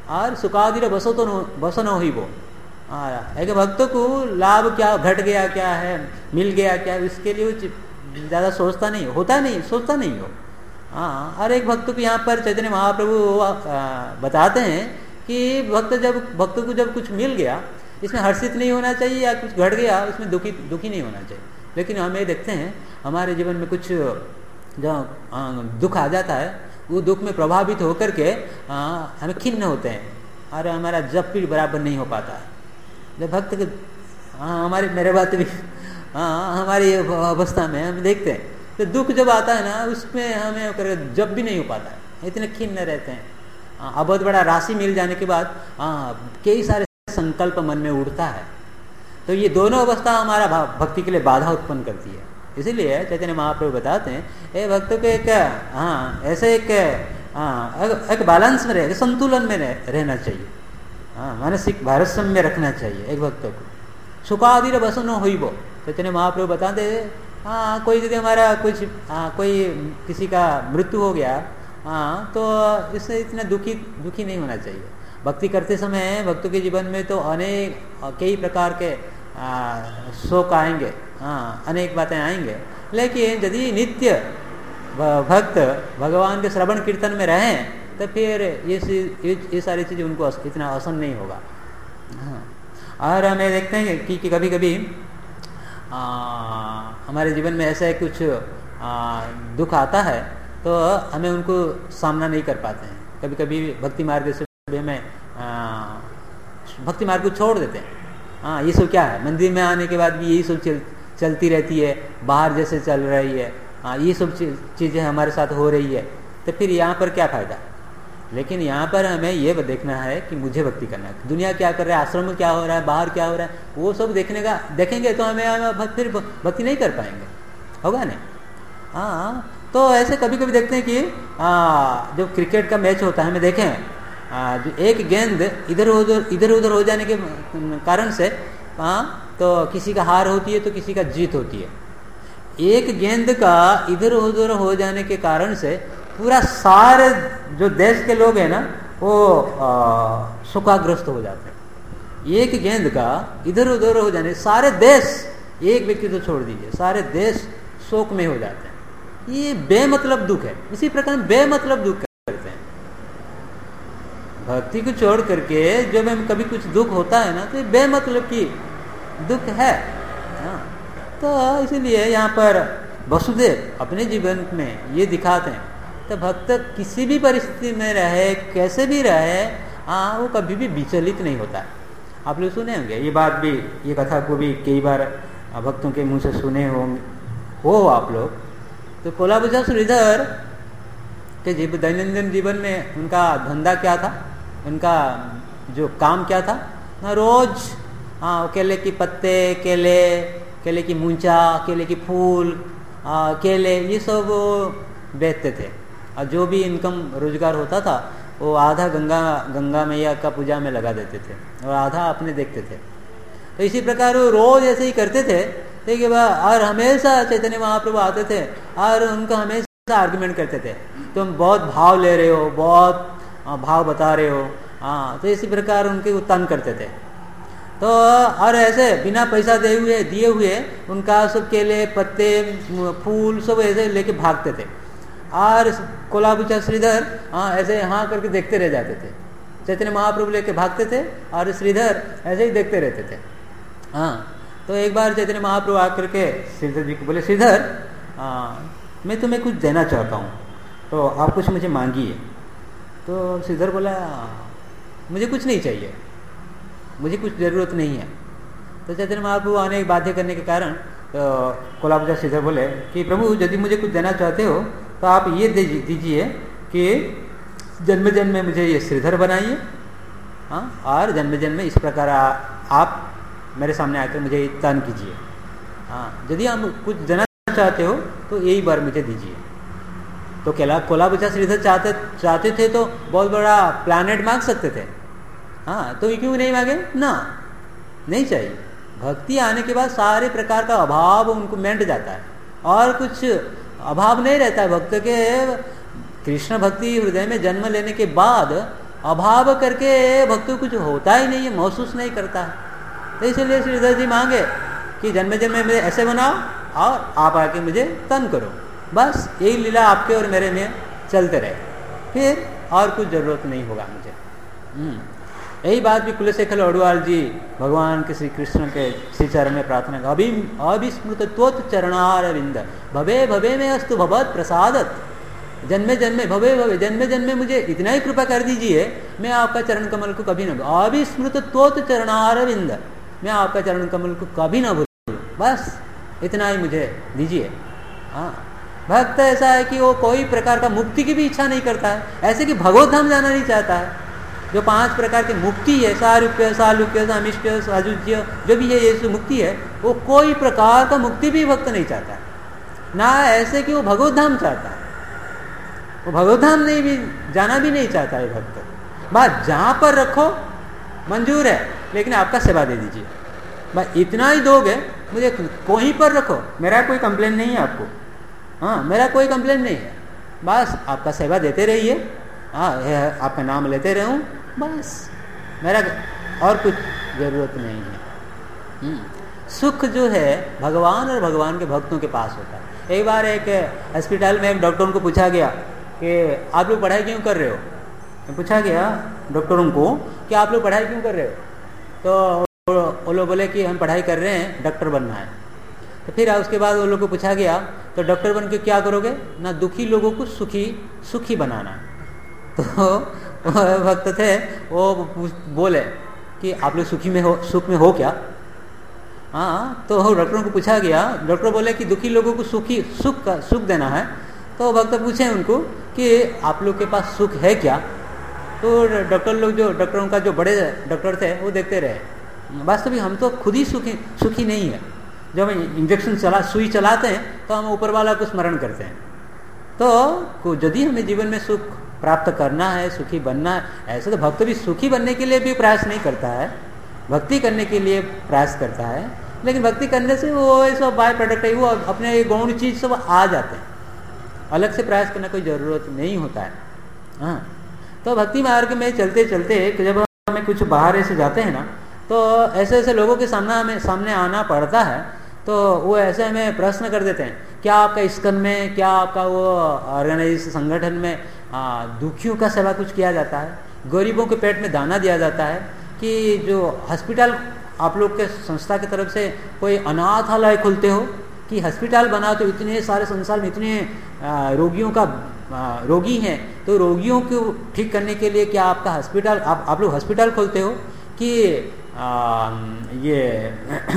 और सुखादिर बसन हो ही वो। एक भक्त को लाभ क्या घट गया, क्या है, मिल गया क्या, इसके लिए वो ज़्यादा सोचता नहीं, होता नहीं, सोचता नहीं हो। हाँ, और एक भक्त को यहाँ पर चैतन्य महाप्रभु बताते हैं कि भक्त को जब कुछ मिल गया, इसमें हर्षित नहीं होना चाहिए, या कुछ घट गया इसमें दुखी नहीं होना चाहिए। लेकिन हमें देखते हैं हमारे जीवन में कुछ जो दुख आ जाता है, वो दुख में प्रभावित होकर के हमें खिन्न होते हैं, और हमारा जप भी बराबर नहीं हो पाता है। जब भक्त के मेरे बात भी हमारी अवस्था में हम देखते हैं, तो दुख जब आता है ना, उसमें हमें जब भी नहीं हो पाता है, इतने खिन्न रहते हैं। अब बहुत बड़ा राशि मिल जाने के बाद कई सारे संकल्प मन में उठता है, तो ये दोनों अवस्था हमारा भक्ति के लिए बाधा उत्पन्न करती है। इसीलिए चैतन्य महाप्रभु बताते हैं, ये भक्त को एक ऐसे एक बैलेंस में रहे, संतुलन में रहना चाहिए, मानसिक भारसाम्य में रखना चाहिए एक भक्त को। सुखादिर बसन हुई वो, चैतन्य महाप्रभु बताते कोई यदि हमारा कोई किसी का मृत्यु हो गया, तो इससे इतना दुखी नहीं होना चाहिए। भक्ति करते समय भक्तों के जीवन में तो कई प्रकार के शोक आएंगे, अनेक बातें आएंगे, लेकिन यदि नित्य भक्त भगवान के श्रवण कीर्तन में रहें, तो फिर ये सारी चीज़ें उनको इतना आसान नहीं होगा। और हमें देखते हैं कि कभी कभी हमारे जीवन में ऐसा कुछ दुख आता है, तो हमें उनको सामना नहीं कर पाते हैं। कभी कभी भक्ति मार्ग से हमें भक्ति मार्ग को छोड़ देते हैं। ये सब क्या है, मंदिर में आने के बाद भी यही सब चलती रहती है, बाहर जैसे चल रही है, ये सब चीज़ें हमारे साथ हो रही है, तो फिर यहाँ पर क्या फ़ायदा। लेकिन यहाँ पर हमें ये देखना है कि मुझे भक्ति करना है। दुनिया क्या कर रहा है, आश्रम में क्या हो रहा है, बाहर क्या हो रहा है, वो सब देखेंगे तो हमें फिर भक्ति नहीं कर पाएंगे, होगा नहीं। तो ऐसे कभी कभी देखते हैं कि जो क्रिकेट का मैच होता है, हमें देखें जो एक गेंद इधर उधर हो जाने के कारण से तो किसी का हार होती है तो किसी का जीत होती है। एक गेंद का इधर उधर हो जाने के कारण से पूरा सारे जो देश के लोग हैं ना, वो शोकाग्रस्त हो जाते हैं। एक गेंद का इधर उधर हो जाने, सारे देश, एक व्यक्ति तो छोड़ दीजिए, सारे देश शोक में हो जाते हैं। ये बेमतलब दुख है। इसी प्रकार बेमतलब दुख करते हैं। भक्ति को छोड़ करके जब हमें कभी कुछ दुख होता है ना, तो ये बेमतलब की दुख है। तो इसीलिए यहाँ पर वसुदेव अपने जीवन में ये दिखाते हैं, तो भक्त किसी भी परिस्थिति में रहे, कैसे भी रहे, वो कभी भी विचलित नहीं होता है। आप लोग सुने होंगे ये बात भी, ये कथा को भी कई बार भक्तों के मुंह से सुने हो आप लोग। तो कोलाबुजा श्रीधर के दैनंदिन जीवन में उनका धंधा क्या था, उनका जो काम क्या था ना, रोज केले की पत्ते, केले की मूंचा, केले की फूल, केले, ये सब बेचते थे। और जो भी इनकम रोजगार होता था वो आधा गंगा मैया का पूजा में लगा देते थे और आधा अपने देखते थे। तो इसी प्रकार वो रोज ऐसे ही करते थे। ठीक है, और हमेशा चैतन्य महाप्रभु आते थे और उनका हमेशा आर्गुमेंट करते थे, तुम बहुत भाव ले रहे हो, बहुत भाव बता रहे हो। तो इसी प्रकार उनके उत्तान करते थे। तो और ऐसे बिना पैसा दिए हुए उनका सब केले, पत्ते, फूल सब ऐसे लेके भागते थे। और कोलाबुचा श्रीधर ऐसे यहाँ करके देखते रह जाते थे। चैतन्य महाप्रभु लेके भागते थे और श्रीधर ऐसे ही देखते रहते थे। तो एक बार चैतन्य महाप्रभु आकर के श्रीधर जी को बोले, श्रीधर मैं तुम्हें कुछ देना चाहता हूँ, तो आप कुछ मुझे मांगिए। तो श्रीधर बोला, मुझे कुछ नहीं चाहिए, मुझे कुछ ज़रूरत नहीं है। तो चैतन्य महाप्रभु अनेक बातें करने के कारण तो कोलाबुजा श्रीधर बोले कि प्रभु यदि मुझे कुछ देना चाहते हो तो आप ये दीजिए कि जन्म जन्म में मुझे ये श्रीधर बनाइए, और जन्म जन्म में इस प्रकार आप मेरे सामने आकर मुझे दान कीजिए। यदि आप कुछ देना चाहते हो तो यही बार मुझे दीजिए। तो कोलाबुचा श्रीधर चाहते थे तो बहुत बड़ा प्लैनेट मांग सकते थे। तो क्यों नहीं मांगे ना, नहीं चाहिए। भक्ति आने के बाद सारे प्रकार का अभाव उनको मिट जाता है और कुछ अभाव नहीं रहता है भक्त के। कृष्ण भक्ति हृदय में जन्म लेने के बाद अभाव करके भक्तों को कुछ होता ही नहीं है, महसूस नहीं करता है। तो इसलिए श्रीधर जी मांगे कि जन्म जन्म में मुझे ऐसे बनाओ और आप आके मुझे तन करो, बस यही लीला आपके और मेरे में चलते रहे, फिर और कुछ जरूरत नहीं होगा मुझे। यही बात भी कुलशेखर अडवाल जी भगवान के श्री कृष्ण के श्री चरण में प्रार्थना कर, अभिस्मृत त्वत् चरणारविंद भवे भवे में अस्तु भगवत प्रसादत, जन्मे जन्मे भवे भवे जन्मे जन्मे मुझे इतना ही कृपा कर दीजिए, मैं आपका चरण कमल को कभी न भूलूं। अभिस्मृत त्वत् चरणारविंद, मैं आपका चरण कमल को कभी न भूलूं, बस इतना ही मुझे दीजिए। हाँ, भक्त ऐसा है कि वो कोई प्रकार का मुक्ति की भी इच्छा नहीं करता है, ऐसे कि भगवत धाम जाना नहीं चाहता है। जो 5 प्रकार की मुक्ति है, सारूप्य सालुक्य सामिष्ट साजुज्य, जो भी है ये जो मुक्ति है, वो कोई प्रकार का मुक्ति भी भक्त नहीं चाहता है, ना ऐसे कि वो भगवत धाम चाहता है, वो भगवत धाम नहीं भी जाना भी नहीं चाहता है भक्त। बात जहाँ पर रखो मंजूर है, लेकिन आपका सेवा दे दीजिए, बस इतना ही दोगे, मुझे कहीं पर रखो, मेरा कोई कंप्लेन नहीं है आपको। हाँ, मेरा कोई कंप्लेन नहीं है, बस आपका सेवा देते रहिए, हाँ आपका नाम लेते रहूं, बस मेरा और कुछ जरूरत नहीं है। सुख जो है भगवान और भगवान के भक्तों के पास होता है। एक बार एक हॉस्पिटल में एक डॉक्टर को पूछा गया कि आप लोग पढ़ाई क्यों कर रहे हो, पूछा गया डॉक्टरों को कि आप लोग पढ़ाई क्यों कर रहे हो, तो वो लोग बोले कि हम पढ़ाई कर रहे हैं, डॉक्टर बनना है। तो फिर उसके बाद वो लोग को पूछा गया तो डॉक्टर बन के क्या करोगे, ना दुखी लोगों को सुखी बनाना। तो भक्त थे वो बोले कि आप लोग सुख में हो क्या। हाँ, तो डॉक्टरों को पूछा गया, डॉक्टर बोले कि दुखी लोगों को सुख देना है। तो भक्त पूछे उनको कि आप लोग के पास सुख है क्या। तो डॉक्टरों का जो बड़े डॉक्टर थे वो देखते रहे, वास्तविक हम तो खुद ही सुखी नहीं है। जब इंजेक्शन सुई चलाते हैं तो हम ऊपर वाला को स्मरण करते हैं। तो यदि हमें जीवन में सुख प्राप्त करना है, सुखी बनना है, ऐसे तो भक्त भी सुखी बनने के लिए भी प्रयास नहीं करता है, भक्ति करने के लिए प्रयास करता है, लेकिन भक्ति करने से वो ये सब बाय प्रोडक्ट है, वो अपने गौण चीज सब आ जाते हैं, अलग से प्रयास करना कोई जरूरत नहीं होता है। हाँ, तो भक्ति मार्ग में चलते चलते जब हमें कुछ बाहर से जाते हैं ना, तो ऐसे ऐसे लोगों के सामने आना पड़ता है, तो वो ऐसे हमें प्रश्न कर देते हैं, क्या आपका इस्कन में, क्या आपका वो ऑर्गेनाइजेशन संगठन में दुखियों का सेवा कुछ किया जाता है, गरीबों के पेट में दाना दिया जाता है, कि जो हॉस्पिटल आप लोग के संस्था की तरफ से कोई अनाथालय खोलते हो, कि हॉस्पिटल बना तो इतने सारे संसार में इतने रोगियों का रोगी हैं, तो रोगियों को ठीक करने के लिए क्या आपका हॉस्पिटल आप लोग हॉस्पिटल खोलते हो, कि ये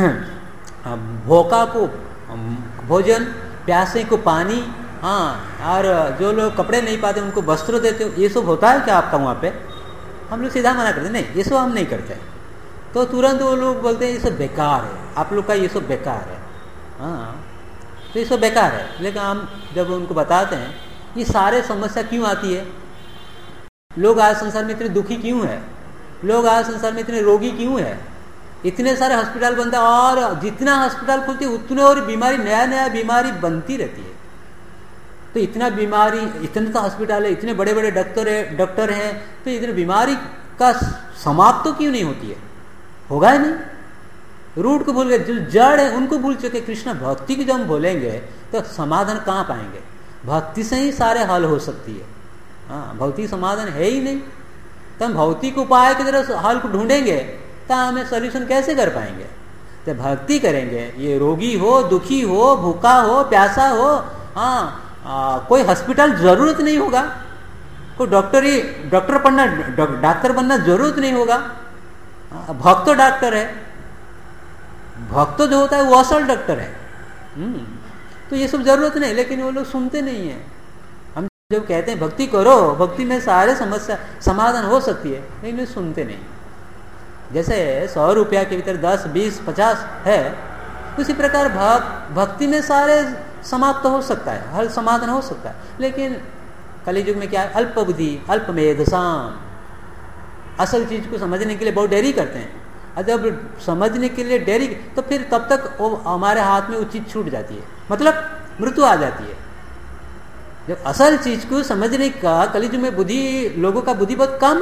भूखा को भोजन, प्यासे को पानी, हाँ, और जो लोग कपड़े नहीं पाते उनको वस्त्र देते हो, ये सब होता है क्या आपका वहाँ पे। हम लोग सीधा मना करते, नहीं ये सब हम नहीं करते। तो तुरंत वो लोग बोलते हैं ये सब बेकार है, आप लोग का ये सब बेकार है। हाँ, तो ये सब बेकार है, लेकिन हम जब उनको बताते हैं ये सारे समस्या क्यों आती है, लोग आज संसार में इतने दुखी क्यों है, लोग आज संसार में इतने रोगी क्यों है, इतने सारे हॉस्पिटल बनते हैं, और जितना हॉस्पिटल खुलती है उतने और बीमारी, नया बीमारी बनती रहती है। तो इतना बीमारी, इतने तो हॉस्पिटल है, इतने बड़े बड़े डॉक्टर हैं, तो इतने बीमारी का समाप्त तो क्यों नहीं होती है, होगा ही नहीं। रूट को भूल गए, जो जड़ है उनको भूल चुके। कृष्ण भक्ति की जब हम बोलेंगे तो समाधान कहाँ पाएंगे, भक्ति से ही सारे हल हो सकती है। हाँ, भौतिक समाधान है ही नहीं, तो हम भौतिक उपाय की तरह हल को ढूंढेंगे तो हमें सोल्यूशन कैसे कर पाएंगे। तो भक्ति करेंगे, ये रोगी हो, दुखी हो, भूखा हो, प्यासा हो, हाँ, कोई हॉस्पिटल जरूरत नहीं होगा, कोई डॉक्टर बनना जरूरत नहीं होगा। भक्त तो डॉक्टर है, भक्त जो होता है वो असल डॉक्टर है। तो ये सब जरूरत नहीं, लेकिन वो लोग सुनते नहीं है। हम जब कहते हैं भक्ति करो, भक्ति में सारे समस्या समाधान हो सकती है, लेकिन वे सुनते नहीं। जैसे 100 रुपया के भीतर 10, 20, 50 है, उसी प्रकार भक्ति में सारे समाप्त हो सकता है, हल समाधान हो सकता है। लेकिन कलियुग में क्या है, अल्प बुद्धि अल्प मेधसाम, असल चीज को समझने के लिए बहुत देरी करते हैं, और जब समझने के लिए देरी तो फिर तब तक वो हमारे हाथ में वो चीज छूट जाती है, मतलब मृत्यु आ जाती है। जब असल चीज को समझने का कलियुग में लोगों का बुद्धि बहुत कम है,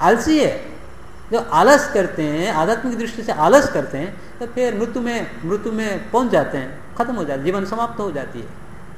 आलसी है। जो आलस करते हैं, आध्यात्मिक दृष्टि से आलस करते हैं, तो फिर मृत्यु में पहुंच जाते हैं, खत्म हो जाती, जीवन समाप्त हो जाती है।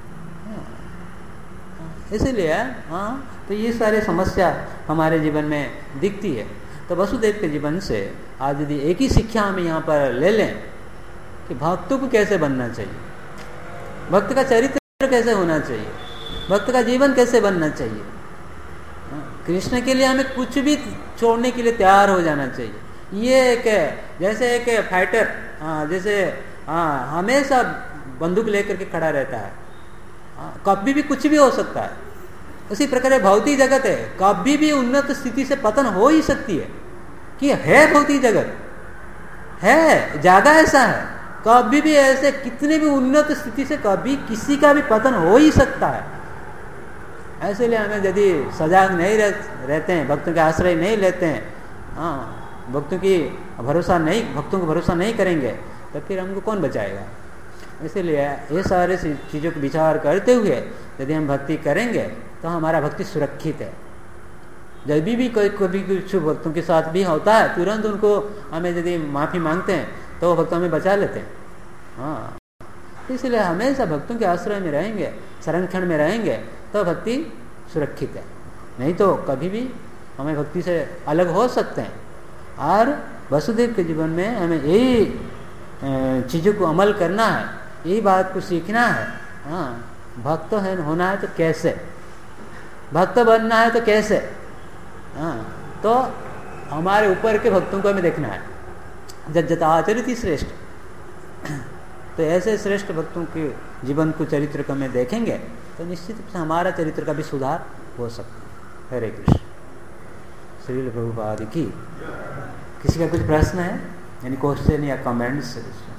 इसीलिए तो ये सारी समस्या हमारे जीवन में दिखती है। तो वसुदेव के जीवन से आज यदि एक ही शिक्षा हम यहाँ पर ले लें कि भक्तों को कैसे बनना चाहिए, भक्त का चरित्र कैसे होना चाहिए, भक्त का जीवन कैसे बनना चाहिए, कृष्ण के लिए हमें कुछ भी छोड़ने के लिए तैयार हो जाना चाहिए। ये एक जैसे एक फाइटर जैसे हमेशा बंदूक लेकर के खड़ा रहता है, कभी भी कुछ भी हो सकता है। उसी प्रकार भौतिक जगत है, कभी भी उन्नत स्थिति से पतन हो ही सकती है, कि है भौतिक जगत है, ज्यादा ऐसा है, कभी भी ऐसे कितने भी उन्नत स्थिति से कभी किसी का भी पतन हो ही सकता है। ऐसे लिए हमें यदि सजाग नहीं रहते हैं, भक्तों के आश्रय नहीं लेते हैं, भक्तों को भरोसा नहीं करेंगे, तो फिर हमको कौन बचाएगा। इसीलिए ये सारे चीज़ों को विचार करते हुए यदि हम भक्ति करेंगे तो हमारा भक्ति सुरक्षित है। जब भी कभी कुछ भक्तों के साथ भी होता है, तुरंत उनको हमें यदि माफ़ी मांगते हैं तो वो भक्त हमें बचा लेते हैं। इसलिए हमेशा भक्तों के आश्रय में रहेंगे, संरक्षण में रहेंगे तो भक्ति सुरक्षित है, नहीं तो कभी भी हमें भक्ति से अलग हो सकते हैं। और वसुदेव के जीवन में हमें यही चीज़ों को अमल करना है, यही बात को सीखना है। भक्त होना है तो कैसे, भक्त बनना है तो कैसे, तो हमारे ऊपर के भक्तों को हमें देखना है। जज्जता आचरित श्रेष्ठ, तो ऐसे श्रेष्ठ भक्तों के जीवन को चरित्र को हमें देखेंगे तो निश्चित रूप से हमारा चरित्र का भी सुधार हो सकता है। हरे कृष्ण। श्रील प्रभुपाद की। किसी का कुछ प्रश्न है, यानी क्वेश्चन या कमेंट्स?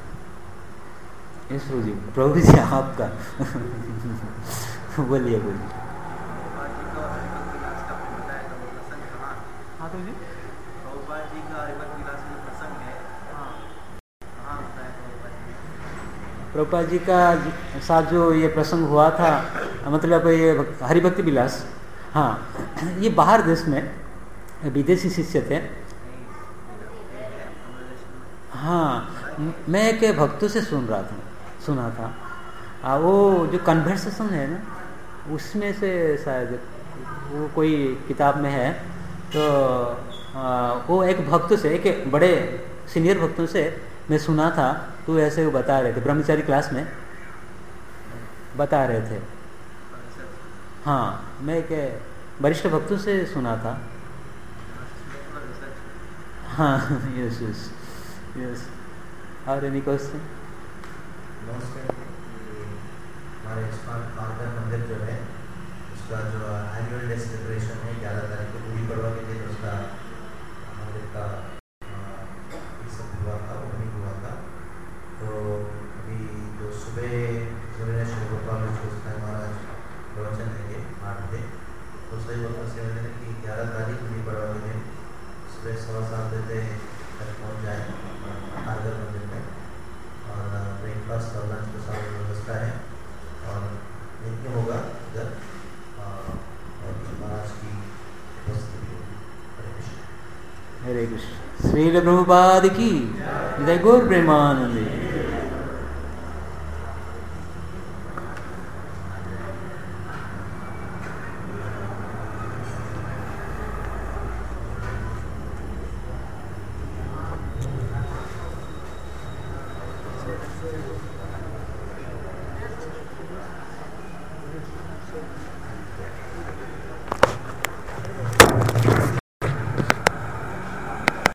प्रभु जी आपका बोलिए। प्रभुपाद जी का साथ जो ये प्रसंग हुआ था, मतलब ये हरिभक्ति विलास, ये बाहर देश में विदेशी शिष्य थे। मैं एक भक्तों से सुना था। वो जो कन्वर्सेशन है ना, उसमें से शायद वो कोई किताब में है, तो वो एक भक्त से, एक बड़े सीनियर भक्तों से मैं सुना था, तो ऐसे वो बता रहे थे, ब्रह्मचारी क्लास में बता रहे थे। मैं एक वरिष्ठ भक्तों से सुना था। यस। और एनी क्वेश्चन? हमारे मार्गर मंदिर जो है, उसका जो एनुअल डे सेलिब्रेशन है 11 तारीख को, गुड़ी पड़वा के दिन उसका मंदिर का हुआ था, ओपनिंग हुआ था। तो अभी जो सुबह महाराज प्रवचन देंगे 8 बजे, तो सही वक्त से कि 11 तारीख गुड़ी पड़वा के दिन सुबह 7:15 बजे तक पहुँच जाए मार्गर मंदिर में, और ब्रेकफास्ट और लंच का सारी व्यवस्था है, और यज्ञ होगा इधर, और महाराज की उपस्थिति होगी। हरे कृष्ण। श्रील प्रभुपाद की जय। गौर प्रेमानंद। Thank you.